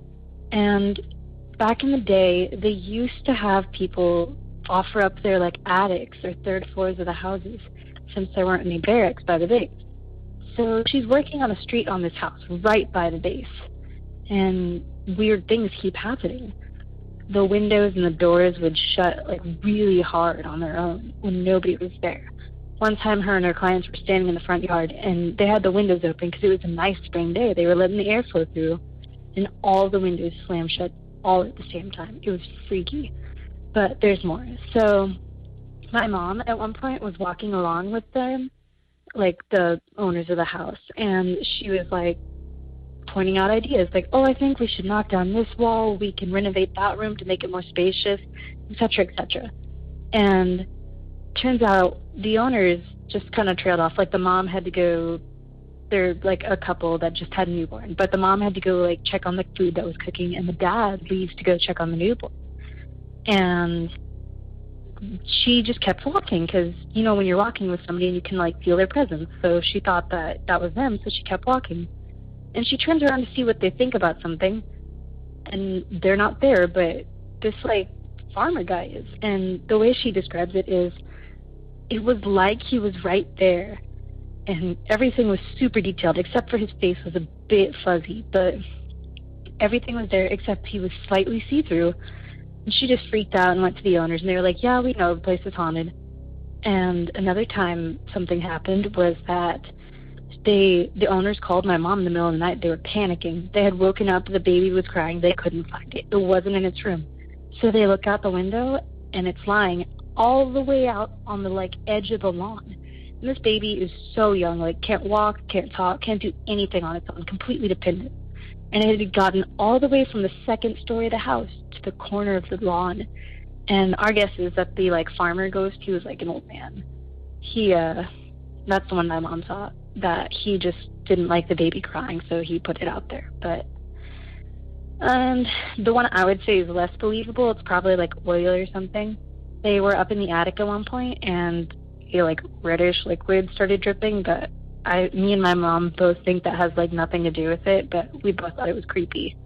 And back in the day, they used to have people offer up their, like, attics or third floors of the houses since there weren't any barracks by the base. So she's working on a street on this house right by the base, and weird things keep happening. The windows and the doors would shut, like, really hard on their own when nobody was there. One time her and her clients were standing in the front yard, and they had the windows open because it was a nice spring day. They were letting the air flow through, and all the windows slammed shut all at the same time. It was freaky. But there's more. So my mom at one point was walking along with them, like the owners of the house, and she was, like, pointing out ideas like, oh, I think we should knock down this wall, we can renovate that room to make it more spacious, et cetera, et cetera. And turns out the owners just kind of trailed off. Like, the mom had to go, they're like a couple that just had a newborn, but the mom had to go, like, check on the food that was cooking, and the dad leaves to go check on the newborn. And she just kept walking because, you know, when you're walking with somebody and you can, like, feel their presence. So she thought that that was them, so she kept walking. And she turns around to see what they think about something, and they're not there, but this, like, farmer guy is. And the way she describes it is, it was like he was right there, and everything was super detailed, except for his face was a bit fuzzy, but everything was there except he was slightly see-through. And she just freaked out and went to the owners, and they were like, yeah, we know the place is haunted. And another time something happened was that they the owners called my mom in the middle of the night. They were panicking. They had woken up. The baby was crying. They couldn't find it. It wasn't in its room. So they look out the window, and it's lying all the way out on the, like, edge of the lawn. And this baby is so young, like, can't walk, can't talk, can't do anything on its own, completely dependent. And it had gotten all the way from the second story of the house to the corner of the lawn. And our guess is that the, like, farmer ghost, he was, like, an old man. He, uh, that's the one my mom saw, that he just didn't like the baby crying, so he put it out there. But, and the one I would say is less believable, it's probably, like, oil or something. They were up in the attic at one point, and a, like, reddish liquid started dripping, but I, me and my mom both think that has, like, nothing to do with it, but we both thought it was creepy.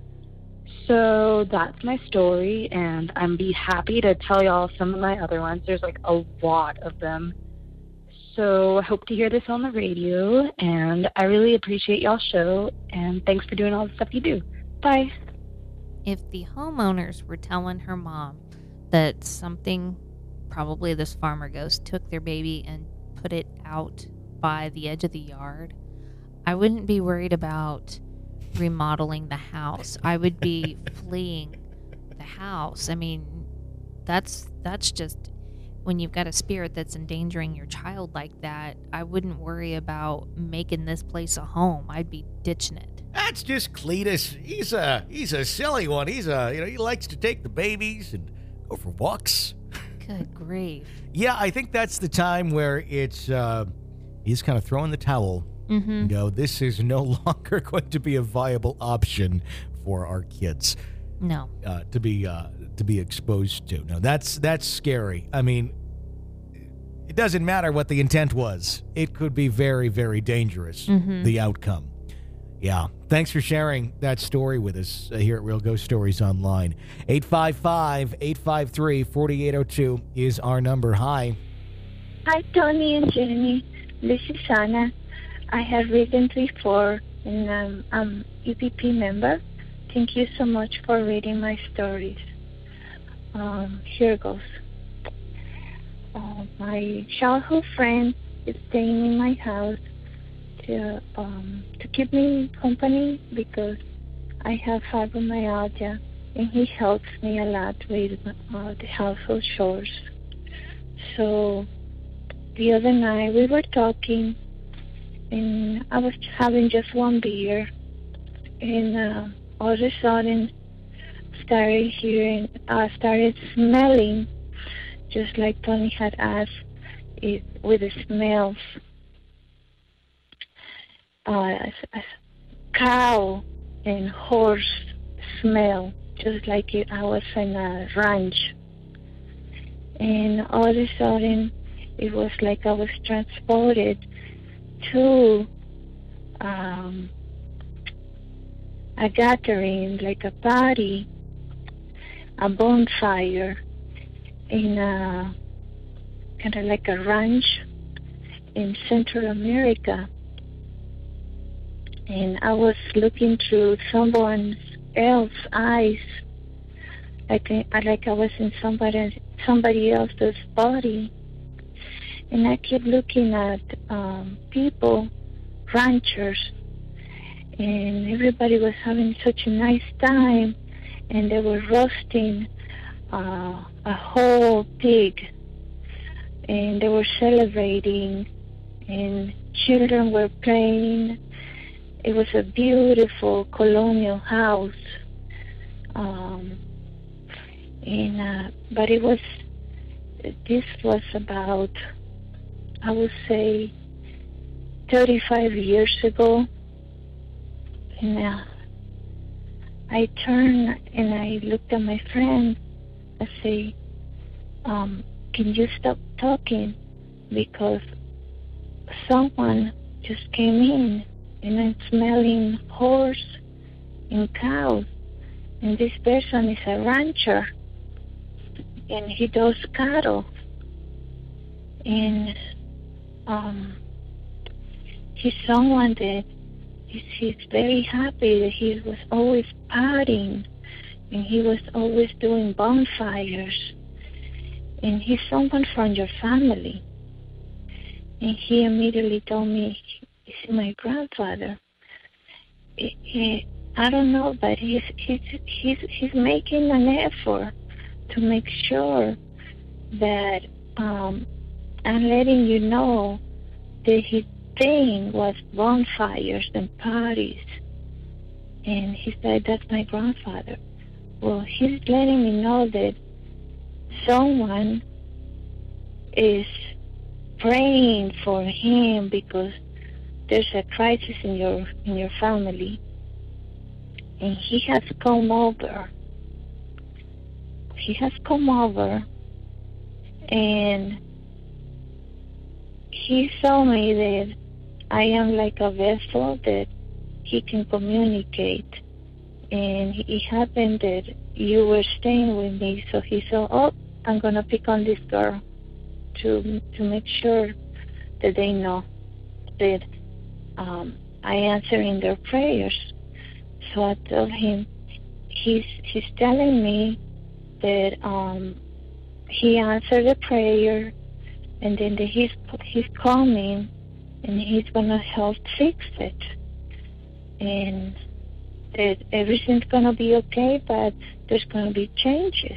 So that's my story, and I'm be happy to tell y'all some of my other ones. There's, like, a lot of them. So I hope to hear this on the radio, and I really appreciate y'all's show, and thanks for doing all the stuff you do. Bye. If the homeowners were telling her mom that something, probably this farmer ghost, took their baby and put it out by the edge of the yard, I wouldn't be worried about remodeling the house. I would be fleeing the house. I mean, that's that's just, when you've got a spirit that's endangering your child like that, I wouldn't worry about making this place a home. I'd be ditching it. That's just Cletus. He's a he's a silly one. He's a you know he likes to take the babies and go for walks. Good grief. Yeah, I think that's the time where it's uh, he's kind of throwing the towel. Mm-hmm. You know, this is no longer going to be a viable option for our kids. No. Uh, to be uh, to be exposed to. No, that's that's scary. I mean, it doesn't matter what the intent was. It could be very, very dangerous. Mm-hmm. The outcome. Yeah. Thanks for sharing that story with us uh, here at Real Ghost Stories Online. eight five five, eight five three, four eight zero two is our number. Hi. Hi, Tony and Jenny. This is Anna. I have written before, and um, I'm E P P member. Thank you so much for reading my stories. Um, here goes. Uh, my childhood friend is staying in my house to um, to keep me company because I have fibromyalgia, and he helps me a lot with uh, the household chores. So the other night we were talking, and I was having just one beer, and uh, all of a sudden started hearing, I uh, started smelling, just like Tony had asked, it, with the smells. Uh, a cow and horse smell, just like it, I was in a ranch. And all of a sudden, it was like I was transported to um, a gathering, like a party, a bonfire in a kind of like a ranch in Central America. And I was looking through someone else's eyes, like I, like I was in somebody somebody else's body. And I kept looking at um, people, ranchers, and everybody was having such a nice time, and they were roasting uh, a whole pig, and they were celebrating, and children were playing. It was a beautiful colonial house, um, and uh, but it was, this was about, I would say, thirty-five years ago. And uh, I turned and I looked at my friend. I say, um, can you stop talking? Because someone just came in, and I'm smelling horse and cow. And this person is a rancher, and he does cattle. And um, he's someone that he's, he's very happy that he was always partying, and he was always doing bonfires. And he's someone from your family. And he immediately told me is my grandfather. He, he, I don't know, but he's he's he's he's making an effort to make sure that um, I'm letting you know that his thing was bonfires and parties. And he said, that's my grandfather. Well, he's letting me know that someone is praying for him because there's a crisis in your in your family. And he has come over. He has come over and he saw me that I am like a vessel that he can communicate. And it happened that you were staying with me, so he said, oh, I'm going to pick on this girl to to make sure that they know that um, I answer in their prayers. So I told him, he's he's telling me that um, he answered the prayer, and then that he's he's coming, and he's gonna help fix it, and that everything's gonna be okay, but there's gonna be changes.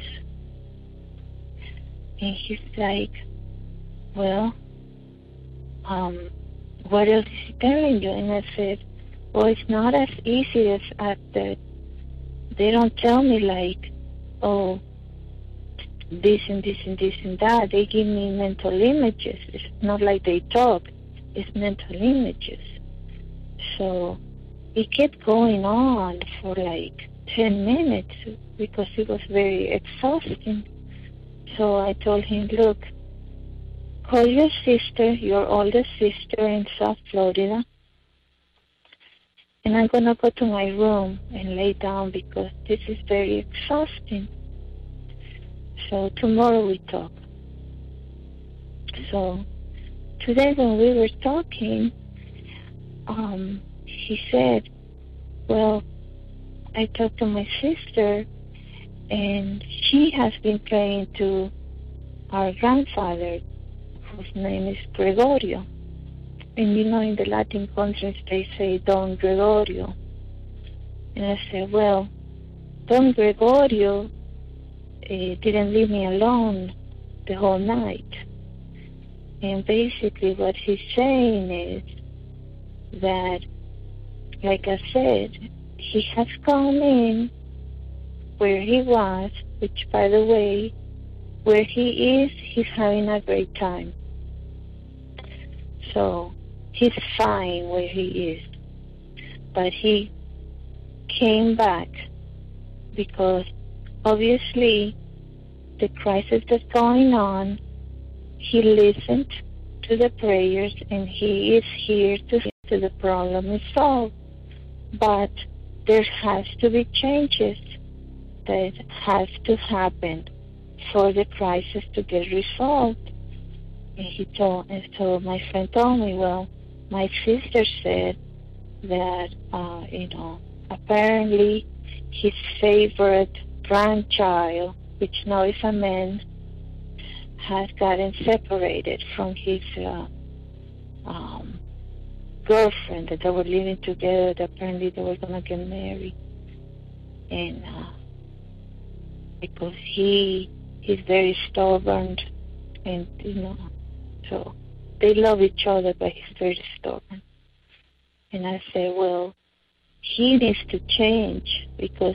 And he's like, well, um, what else is he telling you? And I said, well, it's not as easy as at that. They don't tell me like, oh, this and this and this and that. They give me mental images. It's not like they talk. It's mental images. So it kept going on for like ten minutes because it was very exhausting. So I told him, look, call your sister, your oldest sister in South Florida, and I'm going to go to my room and lay down because this is very exhausting. So tomorrow we talk. So today when we were talking, um, he said, well, I talked to my sister, and she has been praying to our grandfather, whose name is Gregorio. And you know, in the Latin countries, they say Don Gregorio. And I said, well, Don Gregorio uh, didn't leave me alone the whole night. And basically what he's saying is that, like I said, he has come in where he was, which, by the way, where he is, he's having a great time. So he's fine where he is. But he came back because obviously the crisis that's going on, he listened to the prayers and he is here to see the problem is solved. But there has to be changes that has to happen for the crisis to get resolved. And he told, and so my friend told me, well, my sister said that, uh, you know, apparently his favorite grandchild, which now is a man, has gotten separated from his uh, um, girlfriend, that they were living together, that apparently they were going to get married. And uh, because he he's very stubborn, and, you know, so they love each other, but he's very stubborn. And I said, well, he needs to change because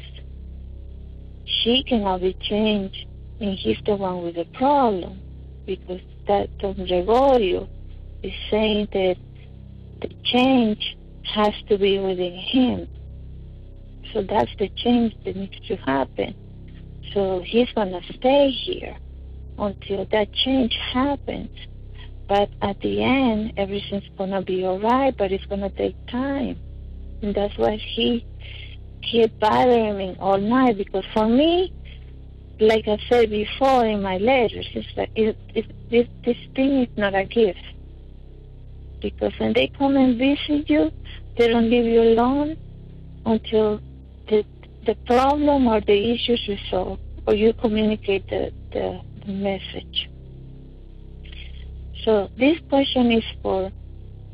she cannot be changed, and he's the one with the problem, because that Don Gregorio is saying that the change has to be within him. So that's the change that needs to happen. So he's going to stay here until that change happens. But at the end, everything's going to be all right, but it's going to take time. And that's why he kept bothering me all night, because for me, like I said before in my letters, it's like it, it, it, this thing is not a gift. Because when they come and visit you, they don't leave you alone until the the problem or the issue is resolved, or you communicate the, the, the message. So this question is for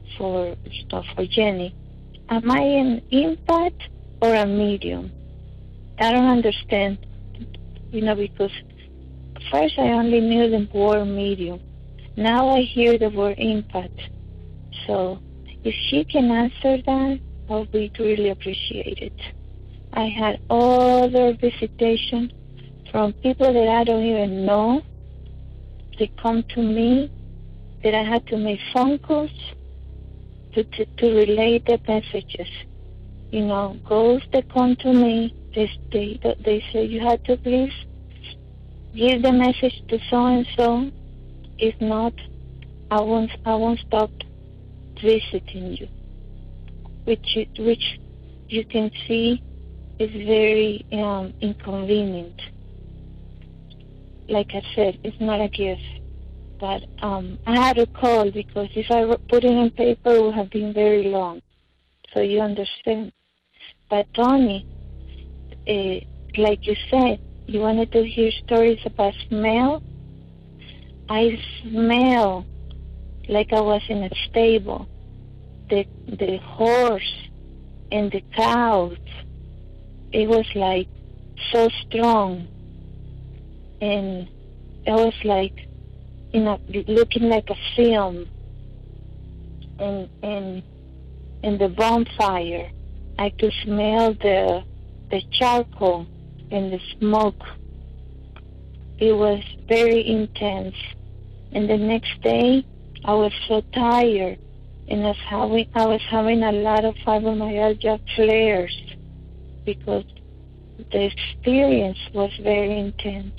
for stuff for Jenny. Am I an empath or a medium? I don't understand, you know, because first I only knew the word medium. Now I hear the word empath. So if she can answer that, I'll be really appreciated. I had other visitation from people that I don't even know. They come to me that I had to make phone calls to, to, to relay the messages. You know, ghosts that come to me, they, they, they say, you have to please give the message to so-and-so. If not, I won't, I won't stop visiting you. Which, you, which you can see is very um, inconvenient. Like I said, it's not a gift. But um, I had to call because if I put it on paper, it would have been very long. So you understand. But Tony, uh, like you said, you wanted to hear stories about smell. I smell like I was in a stable. The the horse and the cows, it was like so strong. And it was like, you know, looking like a film. And and in the bonfire, I could smell the the charcoal and the smoke. It was very intense. And the next day, I was so tired, and I was having I was having a lot of fibromyalgia flares because the experience was very intense.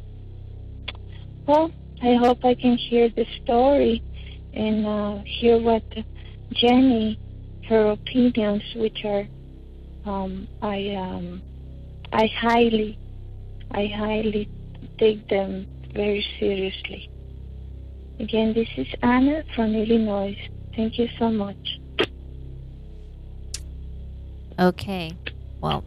Well, I hope I can hear the story and uh, hear what Jenny, her opinions, which are, um, I, um, I highly, I highly take them very seriously. Again, this is Anna from Illinois. Thank you so much. Okay. Well,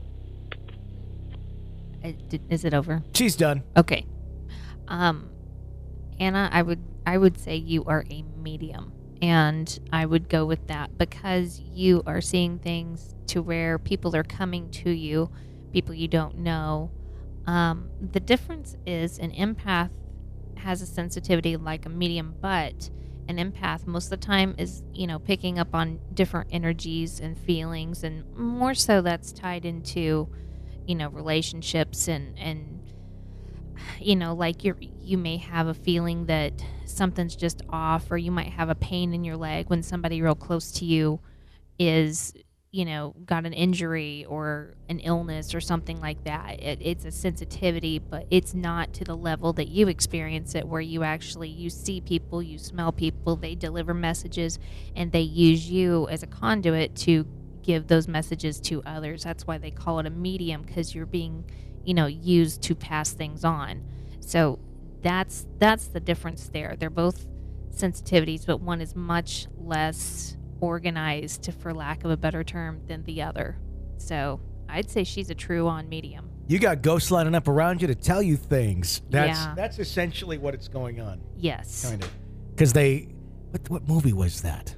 is it over? She's done. Okay. Um, Anna, I would I would say you are a medium, and I would go with that because you are seeing things to where people are coming to you, people you don't know. Um, the difference is an empath has a sensitivity like a medium, but an empath most of the time is, you know, picking up on different energies and feelings, and more so that's tied into, you know, relationships and and you know, like you you may have a feeling that something's just off, or you might have a pain in your leg when somebody real close to you is, you know, got an injury or an illness or something like that. It, it's a sensitivity, but it's not to the level that you experience it, where you actually, you see people, you smell people, they deliver messages, and they use you as a conduit to give those messages to others. That's why they call it a medium, because you're being, you know, used to pass things on. So that's that's the difference there. They're both sensitivities, but one is much less organized, for lack of a better term, than the other. So I'd say she's a true on medium. You got ghosts lining up around you to tell you things. That's Yeah. that's essentially what it's going on. Yes. Kind of. Because they, what, what movie was that?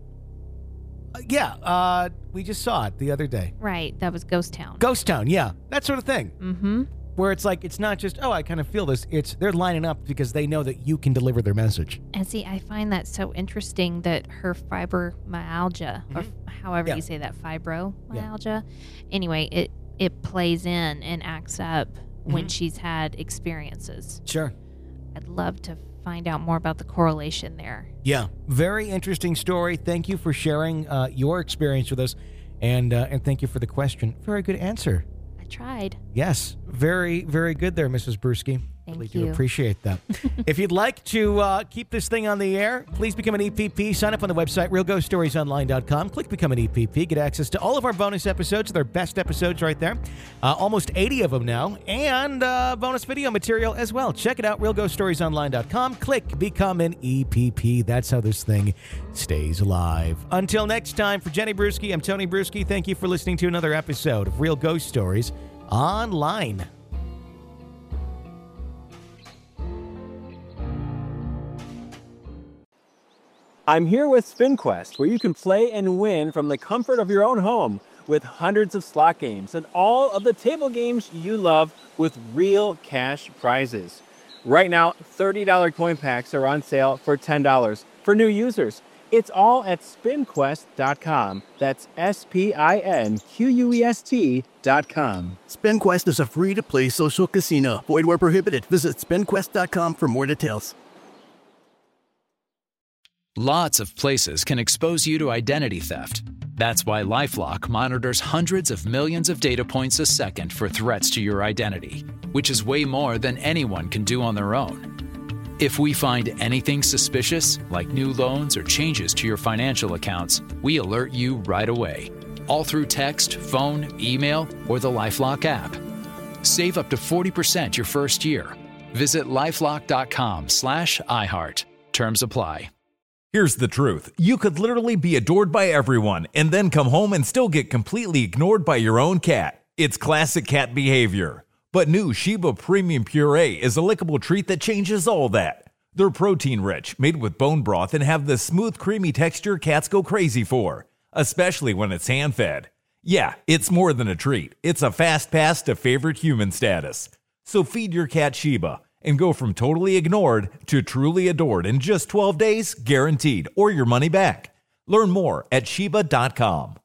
Uh, yeah, uh, we just saw it the other day. Right, that was Ghost Town. Ghost Town, yeah, that sort of thing. Mm-hmm. Where it's like, it's not just, oh, I kind of feel this. It's they're lining up because they know that you can deliver their message. And see, I find that so interesting that her fibromyalgia, or f- however Yeah. you say that, fibromyalgia, anyway, it, it plays in and acts up when Mhm. she's had experiences. Sure. I'd love to find out more about the correlation there. Yeah, very interesting story. Thank you for sharing uh, your experience with us, and uh, and thank you for the question. Very good answer. I tried. Yes, very, very good there, Missus Brewski. Thank really you. do appreciate that. If you'd like to uh, keep this thing on the air, please become an E P P. Sign up on the website, real ghost stories online dot com. Click Become an E P P. Get access to all of our bonus episodes. They're best episodes right there. Uh, almost eighty of them now. And uh, bonus video material as well. Check it out, real ghost stories online dot com. Click Become an E P P. That's how this thing stays alive. Until next time, for Jenny Brewski, I'm Tony Brewski. Thank you for listening to another episode of Real Ghost Stories Online. I'm here with SpinQuest, where you can play and win from the comfort of your own home with hundreds of slot games and all of the table games you love with real cash prizes. Right now, thirty dollars coin packs are on sale for ten dollars for new users. It's all at spin quest dot com. That's S P I N Q U E S T dot com. SpinQuest is a free-to-play social casino. Void where prohibited. Visit spin quest dot com for more details. Lots of places can expose you to identity theft. That's why LifeLock monitors hundreds of millions of data points a second for threats to your identity, which is way more than anyone can do on their own. If we find anything suspicious, like new loans or changes to your financial accounts, we alert you right away, all through text, phone, email, or the LifeLock app. Save up to forty percent your first year. Visit lifelock dot com slash iHeart. Terms apply. Here's the truth. You could literally be adored by everyone and then come home and still get completely ignored by your own cat. It's classic cat behavior. But new Sheba Premium Puree is a lickable treat that changes all that. They're protein-rich, made with bone broth, and have the smooth, creamy texture cats go crazy for, especially when it's hand-fed. Yeah, it's more than a treat. It's a fast pass to favorite human status. So feed your cat Sheba and go from totally ignored to truly adored in just twelve days, guaranteed, or your money back. Learn more at sheba dot com.